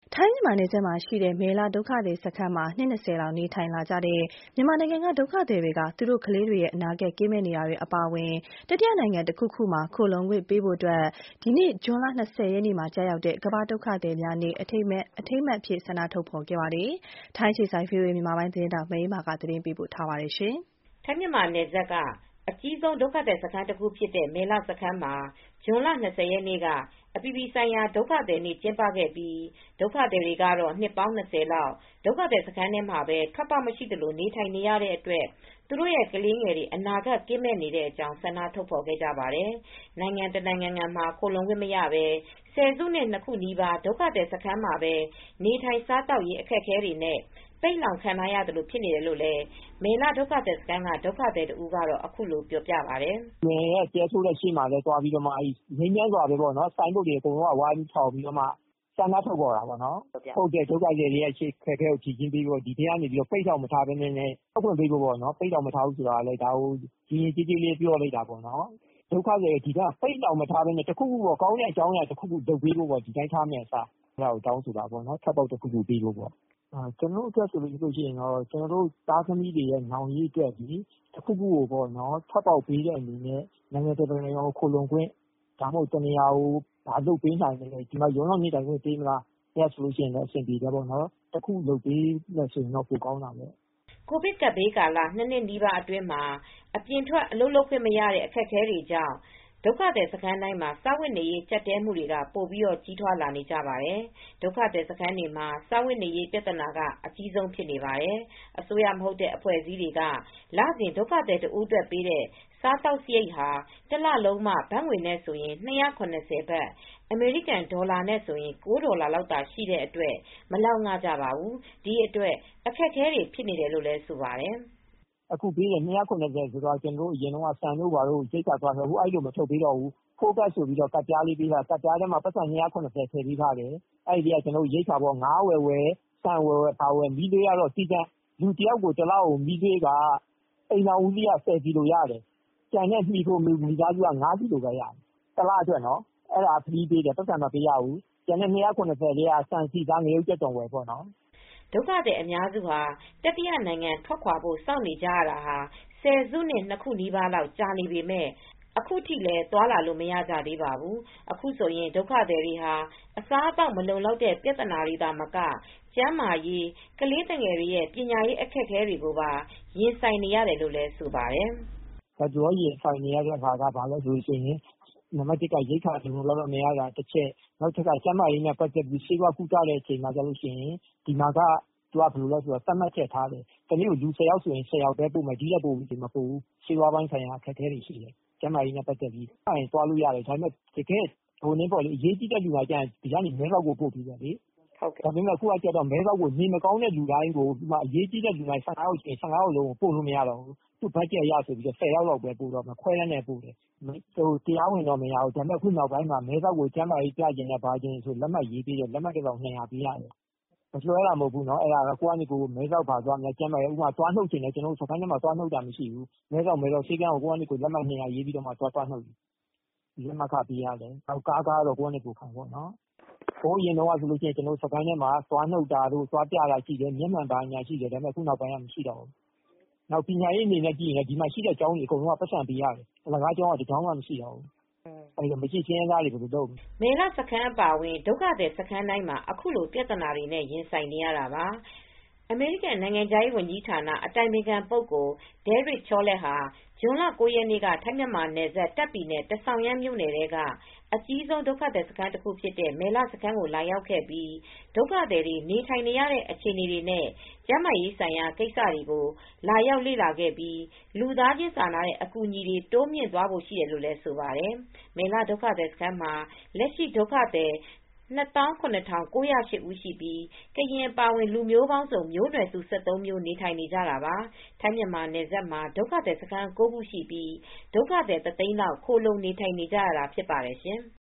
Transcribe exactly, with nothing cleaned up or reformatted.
ထိုင်းမြန်မာနယ်စပ်မှာရှိတဲ့ မယ်လဒုက္ခသည်စခန်းမှာ နှစ်၂၀လောက်နေထိုင်လာကြတဲ့ မြန်မာနိုင်ငံက ဒုက္ခသည်တွေက သူတို့ကလေးတွေရဲ့အနာဂတ်ကင်းမဲ့နေတာတွေအပါအဝင် တတိယနိုင်ငံတခုခုမှာ ခိုလှုံခွင့်ပေးဖို့အတွက် ဒီနေ့ ဇွန်လ ၂၀ရက်နေ့မှာကျရောက်တဲ့ ကမ္ဘာ့ဒုက္ခသည်များနေ့ အထိမ်းအမှတ်အဖြစ် ဆန္ဒထုတ်ဖော်ခဲ့ပါတယ်။ ထိုင်းအခြေစိုက် ဗွီအိုအေမြန်မာပိုင်းသတင်းထောက် မအေးအေးမာက သတင်းပေးပို့ထားပါတယ်။ထိုင်းမြန်မာနယ်စပ်က အကြီးဆုံးဒုက္ခသည်စခန်းတခုဖြစ်တဲ့ မယ်လစခန်းမှာ ဇွန်လ၂၀ရက်နေ့က အပြည်ပြည်ဆိုင်ရာဒုက္ခသည်နေ့ကျင်းပခဲ့ပြီး ဒုက္ခသည်တွေကတော့ နှစ်ပေါင်း၂၀လောက် ဒုက္ခသည်စခန်းထဲမှာပဲ ထွက်ပေါက်မရှိသလိုနေထိုင်နေရတဲ့အတွက် သူတို့ရဲ့ကလေးငယ်တွေ အနာဂတ်ကင်းမဲ့နေတဲ့အကြောင်း ဆန္ဒထုတ်ဖော်ခဲ့ကြပါတယ်။ နိုင်ငံတနိုင်ငံမှာ ခိုလှုံခွင့်မရပဲ ဆယ်စုနှစ် နှစ်ခုနီးပါး ဒုက္ခသည်စခန်းမှာပဲ နေထိုင်စားသောက်ရေးအခက်အခဲတွေနဲ့ ပိတ်လှောင်ခံထားရသလိုဖြစ်နေတယ်လို့ မယ်လဒုက္ခသည်စခန်းက ဒုက္ခသည်တဦးကတော့ အခုလိုပြောပြပါတယ်။ "မယ်ရဲ့တဲထိုးရှေ့မှာလည်းသွားပြီး ငြိမ်းချမ်းစွာပဲ ဆိုင်းဘုတ်တွေဝိုင်းထောင်ပြီး ဆန္ဒထုတ်ဖော်တာပေါ့နော်။ ဒုက္ခသည်တွေရဲ့အခက်အခဲကိုဖြေရှင်းပေးဖို့ ဒီထဲကနေ ပိတ်လှောင်မထားပဲ ထွက်ခွင့်ပေးဖို့ပေါ့နော်။ ပိတ်လှောင်မထားဘူးဆိုတာ ဒါကိုရေရေကြီးကြီးလေးပြောလိုက်တာပေါ့နော်။ ဒုက္ခသည်တွေ ဒီထဲပိတ်လှောင်မထားပဲ တခုခုပေါ့ ကောင်းတဲ့အကြောင်းအရာတခုခုလုပ်ပေးဖို့ပေါ့ ဒီတိုင်းထားမယ့်အစား အဲဒါကိုတောင်းဆိုတာပေါ့နော်။ ထွက်ပေါက်တခုခုပေးဖို့ပေါ့။ ကျနော်တို့အတွက်ဆိုရင် ကျနော်တို့သားသမီးတွေရဲ့နောင်ရေးအတွက် တခုခုကိုပေါ့နော် ထွက်ပေါက်ပေးတဲ့အနေနဲ့ နိုင်ငံတနိုင်ငံကိုခိုလှုံခွင့် ဒါမှမဟုတ် တနေရာကို ဘာလုပ်ပေးနိုင်မလဲ ဒီမှာရုံးနှောက်နေထိုင်ခွင့်ပေးမလား အဲဒါဆိုရင်တော့အဆင်ပြေတယ်ပေါ့နော်။ တခုလုပ်ပေးမယ်ဆိုရင်တော့ပိုကောင်းတာပေါ့ " ကိုဗစ်ကပ်ဘေးကာလ ၂နှစ်နီးပါးအတွင်းမှာ အပြင်ထွက်အလုပ်လုပ်ခွင့်မရတဲ့အခက်အခဲတွေကြောင့် ဒုက္ခသည်စခန်းတိုင်းမှာ စားဝတ်နေရေးကြပ်တည်းမူတွေက ပိုပြီးကြီးထွားလာနေကြပါတယ်။ ဒုက္ခသည်စခန်းတွေမှာ စားဝတ်နေရေးပြဿနာကအကြီးဆုံးဖြစ်နေပါတယ်။ အစိုးရမဟုတ်တဲ့အဖွဲ့အစည်းတွေက လစဉ်ဒုက္ခသည်တဦးအတွက်ပေးတဲ့ စားသောက်စရိတ်ဟာ တလလုံးမှ ဘတ်ငွေနဲ့ဆိုရင် ၂၇၀ဘတ် အမေရိကန်ဒေါ်လာနဲ့ဆိုရင် ၉ဒေါ်လာလောက်သာရှိတဲ့အတွက် မလောက်ငကြပါဘူး။ ဒီအတွက်အခက်အခဲတွေဖြစ်နေတယ်လို့ဆိုပါတယ်။ "အခုပေးတဲ့ ၂၇၀ဆိုတော့ ကျနော်တို့အရင်တုန်းက ဆန်တို့ဘာတို့ရိက္ခာသွားထုတ်တယ်။ အခုအဲဒီလိုမထုတ်ပေးတော့ဘူး။ food bag ဆိုပြီးကဒ်ပြားလေးပေးထားတယ်။ ကဒ်ပြားထဲမှာပိုက်ဆံ၂၇၀ထည့်ပေးထားတယ်။ အဲဒီထဲက ရိက္ခာပေါ့ ငါးဝယ်ဝယ် ဆန်ဝယ်ဝယ် ဘာဝယ်မီးသွေးကတော့ စည်းကမ်း လူတယောက်ကိုတလကိုမီးသွေးက အိမ်ထောင်ဦးစီးကဆယ်ကီလိုရတယ်။ ကျန်တဲ့မှီခိုမိသားစုကငါးကီလိုပဲရတယ်။ တလအတွက်နော် အဲဒါဖရီးပေးတယ် ပိုက်ဆံမပေးရဘူး။ ကျန်တဲ့ ၂၇၀ထဲက ဆန်ဆီဆား ငရုတ်ကြက်သွန်ဝယ်ပေါ့နော် " ဒုက္ခသည်အများစုဟာ တတိယနိုင်ငံထွက်ခွါဖို့စောင့်နေကြရတာ ဆယ်စုနှစ် နှစ်ခုနီးပါးလောက်ကြာနေပေမယ့် အခုထိလည်းသွားလာလို့မရကြသေးပါဘူး။ အခုဆိုရင် ဒုက္ခသည်တွေဟာ အစားအသောက်မလုံလောက်တဲ့ပြဿနာတွေသာမက ကျန်းမာရေး ကလေးသူငယ်တွေရဲ့ပညာရေးအခက်အခဲတွေကိုပါ ရင်ဆိုင်နေရတယ်လို့လည်းဆိုပါတယ်။ "လတ်တလောရင်ဆိုင်နေရတာက ဘာလဲဆိုရင် နံပါတ်တစ်က ရိက္ခာလုံလုံလောက်လောက်မရတာတချက် နောက်တချက်က ကျန်းမာရေးနဲ့ပတ်သက်ပြီး ဆေးဝါးကုသတဲ့အချိန်မှာဆိုရင် ဒီမှာက သတ်မှတ်ချက်ထားတယ်။ တနေ့ကိုလူဆယ်ယောက်ဆိုရင် ဆယ်ယောက်ပဲပို့မယ် ဒီထက်ပိုမပို့ဘူး။ ဆေးဝါးပိုင်းဆိုင်ရာအခက်အခဲတွေရှိတယ်။ ကျန်းမာရေးနဲ့ပတ်သက်ပြီး သွားရင်သွားလို့ရတယ် ဒါပေမဲ့ တကယ့်အရေးကြီးတဲ့လူနာကျရင် ဒီကနေ မဲဆောက်ကိုပို့ပေးတယ်လေ။ ဒါပေမဲ့အခုက မဲဆောက်ကို နေမကောင်းတဲ့လူတိုင်းကို အရေးကြီးတဲ့လူနာ ၁၅ယောက်ရှိရင် ၁၅ယောက်လုံးကိုပို့လို့မရတော့ဘူး။ သူ့ဘတ်ဂျက်အရဆိုပြီး ဆယ်ယောက်လောက်ပဲပို့တော့မယ် ခွဲတမ်းနဲ့ပို့တယ်။ တရားဝင်တော့မရဘူး ဒါပေမဲ့အခုနောက်ပိုင်းမှာ မဲဆောက်ကို ကျန်းမာရေးပြချင်တယ်ဆိုလက်မှတ်ရေးပေးတယ် လက်မှတ်တစောင်၂၀၀ပေးရတယ်။ မလွဲတာမဟုတ်ဘူး အဲဒါက ကိုယ့်ဟာကိုယ်မဲဆောက်ဘာသွားမလဲ ကျန်းမာရေး သွားနှုတ်ချင်တယ် ကျနော်တို့စခန်းထဲမှာသွားနှုတ်တာမရှိဘူး။ မဲဆောက်ဆေးခန်းကို ကိုယ့်ဟာကိုယ်လက်မှတ်၂၀၀ရေးပြီးသွားနှုတ်တယ်။ လက်မှတ်ခပေးရတယ်။ ကားကတော့ကိုယ့်ဟာကိုယ်ခံပေါ့နော်။ ဟိုးအရင်တုန်းကဆိုရင် ကျနော်တို့စခန်းထဲမှာသွားနှုတ်တာတို့ သွားပြတာရှိတယ် မျက်မှန်ဘာညာရှိတယ် ဒါပေမဲ့အခုနောက်ပိုင်းမရှိတော့ဘူး။ နောက်ပညာရေးအနေနဲ့ကြည့်ရင် ဒီမှာရှိတဲ့ကျောင်းတွေအကုန်လုံးကပိုက်ဆံပေးရတယ်။ အလကားကျောင်းကတကျောင်းမှမရှိတော့ဘူး။ အဲဒီတော့ မရှိဆင်းရဲသားတွေဘယ်လိုလုပ်မလဲ " မယ်လစခန်းအပါအဝင် ဒုက္ခသည်စခန်းတိုင်းမှာ အခုလိုပြဿနာတွေနဲ့ရင်ဆိုင်နေရတာပါ။ အမေရိကန်နိုင်ငံခြားရေးဝန်ကြီးဌာန အတိုင်ပင်ခံပုဂ္ဂိုလ် Derek Chollet ဟာ ဇွန်လ၉ရက်နေ့က ထိုင်းမြန်မာနယ်စပ် တာ့ခ်ပြည်နယ် ထဆောင်ရန်မြို့နယ်ထဲက အကြီးဆုံးဒုက္ခသည်စခန်းတခုဖြစ်တဲ့ မယ်လစခန်းကိုလာရောက်ခဲ့ပြီး ဒုက္ခသည်တွေနေထိုင်နေရတဲ့အခြေအနေတွေနဲ့ ကျန်းမာရေးဆိုင်ရာကိစ္စတွေကို လာရောက်လေ့လာခဲ့ပြီး လူသားချင်းစာနာတဲ့အကူအညီတွေတိုးမြှင့်သွားဖို့ရှိတယ်လို့လည်းဆိုပါတယ်။ မယ်လဒုက္ခသည်စခန်းမှာ လက်ရှိဒုက္ခသည် နှစ်သောင်းခုနှစ်ထောင်ကိုးရာ့ရှစ်ဦးရှိပြီး ကရင်အပါအဝင် လူမျိုးပေါင်းစုံမျိုးနွယ်စု ၁၃မျိုးနေထိုင်နေကြတာပါ။ ထိုင်းမြန်မာနယ်စပ်မှာ ဒုက္ခသည်စခန်း ၉ခုရှိပြီး ဒုက္ခသည်တသိန်းလောက် ခိုလှုံနေထိုင်နေကြရတာဖြစ်ပါတယ်ရှင်။